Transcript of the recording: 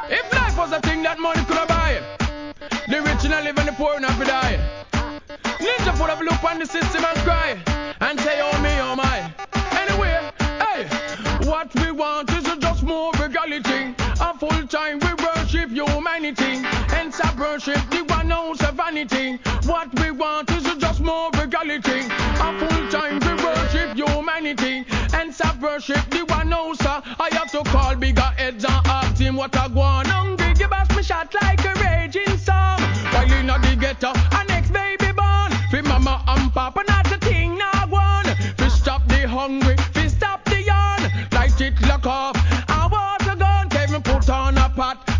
If life was a thing that money could buy, the rich and live and the poor not be die. Ninja full of look on the system and cry and say, oh me, oh my. Anyway, hey, what we want is just more equality. A full time we worship humanity and stop worship the one who's a vanity. What we want is just more equality. A full time we worship humanity and stop worship